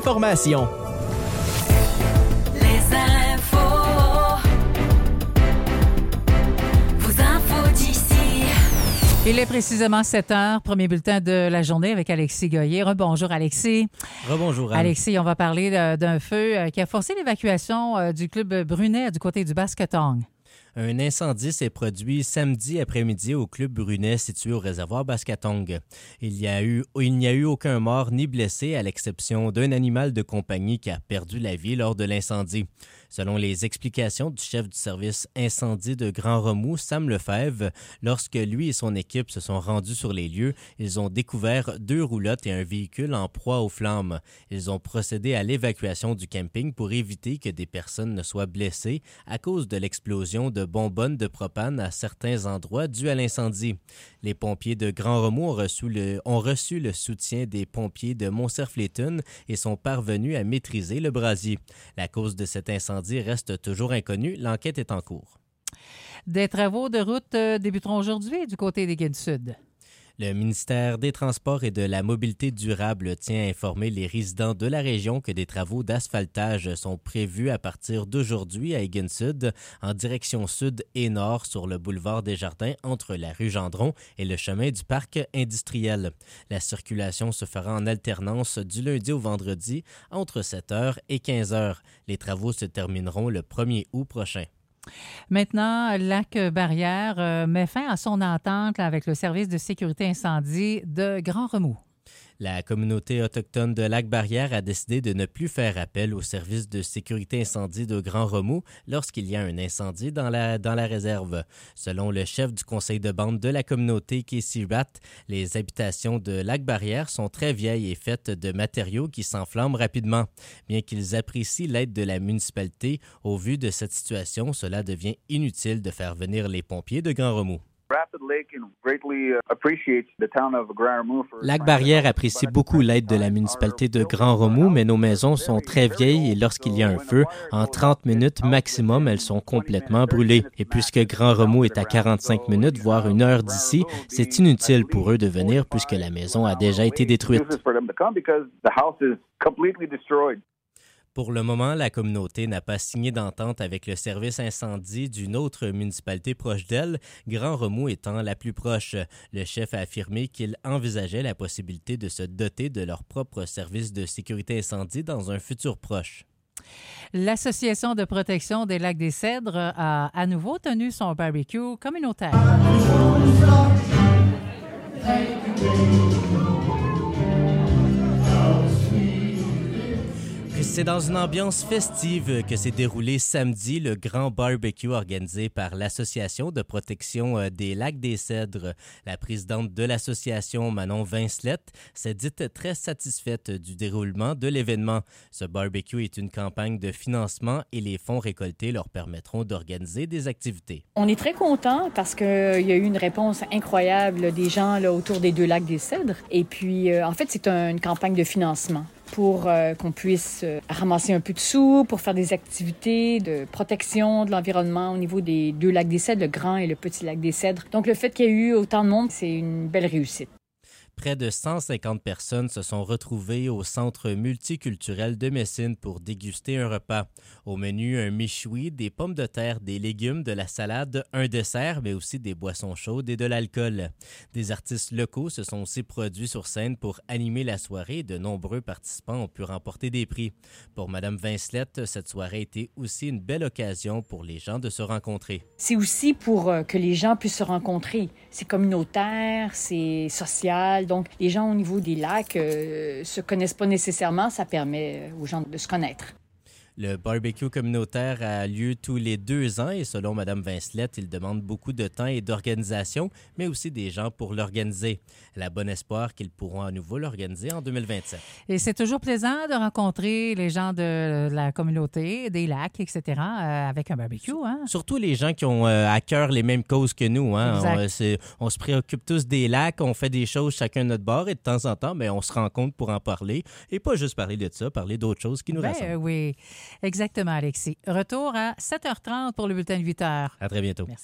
l'information. Les infos. Vos infos d'ici. Il est précisément 7 heures, premier bulletin de la journée avec Alexis Goyer. Rebonjour Alexis. Rebonjour Anne. Alexis, on va parler d'un feu qui a forcé l'évacuation du club Brunet du côté du Bascatong. Un incendie s'est produit samedi après-midi au club Brunet situé au réservoir Bascatong. Il n'y a eu aucun mort ni blessé à l'exception d'un animal de compagnie qui a perdu la vie lors de l'incendie. Selon les explications du chef du service incendie de Grand Remous, Sam Lefebvre, lorsque lui et son équipe se sont rendus sur les lieux, ils ont découvert 2 roulottes et un véhicule en proie aux flammes. Ils ont procédé à l'évacuation du camping pour éviter que des personnes ne soient blessées à cause de l'explosion de bonbonnes de propane à certains endroits dû à l'incendie. Les pompiers de Grand Remous ont reçu le soutien des pompiers de Montcerf-Létune et sont parvenus à maîtriser le brasier. La cause de cet incendie reste toujours inconnue. L'enquête est en cours. Des travaux de route débuteront aujourd'hui du côté des Guines-Sud. Le ministère des Transports et de la Mobilité durable tient à informer les résidents de la région que des travaux d'asphaltage sont prévus à partir d'aujourd'hui à Egan-Sud, en direction sud et nord sur le boulevard des Jardins entre la rue Gendron et le chemin du parc industriel. La circulation se fera en alternance du lundi au vendredi entre 7h et 15h. Les travaux se termineront le 1er août prochain. Maintenant, Lac-Barrière met fin à son entente avec le service de sécurité incendie de Grand Remous. La communauté autochtone de Lac-Barrière a décidé de ne plus faire appel au service de sécurité incendie de Grand Remous lorsqu'il y a un incendie dans la réserve. Selon le chef du conseil de bande de la communauté, Casey Ratt, les habitations de Lac-Barrière sont très vieilles et faites de matériaux qui s'enflamment rapidement. Bien qu'ils apprécient l'aide de la municipalité, au vu de cette situation, cela devient inutile de faire venir les pompiers de Grand Remous. Lac-Barrière apprécie beaucoup l'aide de la municipalité de Grand Remous, mais nos maisons sont très vieilles et lorsqu'il y a un feu, en 30 minutes maximum, elles sont complètement brûlées. Et puisque Grand Remous est à 45 minutes, voire 1 heure d'ici, c'est inutile pour eux de venir puisque la maison a déjà été détruite. Pour le moment, la communauté n'a pas signé d'entente avec le service incendie d'une autre municipalité proche d'elle, Grand Remous étant la plus proche. Le chef a affirmé qu'il envisageait la possibilité de se doter de leur propre service de sécurité incendie dans un futur proche. L'Association de protection des lacs des Cèdres a à nouveau tenu son barbecue communautaire. C'est dans une ambiance festive que s'est déroulé samedi le grand barbecue organisé par l'Association de protection des lacs des Cèdres. La présidente de l'association, Manon Vincelette, s'est dite très satisfaite du déroulement de l'événement. Ce barbecue est une campagne de financement et les fonds récoltés leur permettront d'organiser des activités. On est très contents parce qu'il y a eu une réponse incroyable des gens là, autour des 2 lacs des Cèdres. Et puis, en fait, c'est une campagne de financement pour qu'on puisse ramasser un peu de sous, pour faire des activités de protection de l'environnement au niveau des 2 lacs des Cèdres, le grand et le petit lac des Cèdres. Donc, le fait qu'il y ait eu autant de monde, c'est une belle réussite. Près de 150 personnes se sont retrouvées au Centre multiculturel de Messine pour déguster un repas. Au menu, un méchoui, des pommes de terre, des légumes, de la salade, un dessert, mais aussi des boissons chaudes et de l'alcool. Des artistes locaux se sont aussi produits sur scène pour animer la soirée et de nombreux participants ont pu remporter des prix. Pour Mme Vincelette, cette soirée était aussi une belle occasion pour les gens de se rencontrer. C'est aussi pour que les gens puissent se rencontrer. C'est communautaire, c'est social. Donc, les gens au niveau des lacs se connaissent pas nécessairement. Ça permet aux gens de se connaître. Le barbecue communautaire a lieu tous les 2 ans et selon Mme Vincelette, il demande beaucoup de temps et d'organisation, mais aussi des gens pour l'organiser. Elle a bon espoir qu'ils pourront à nouveau l'organiser en 2027. Et c'est toujours plaisant de rencontrer les gens de la communauté, des lacs, etc., avec un barbecue. Hein? Surtout les gens qui ont à cœur les mêmes causes que nous. Hein? On se préoccupe tous des lacs, on fait des choses chacun de notre bord et de temps en temps, mais on se rencontre pour en parler. Et pas juste parler de ça, parler d'autres choses qui nous rassemblent. Oui. Exactement, Alexis. Retour à 7h30 pour le bulletin de 8h. À très bientôt. Merci.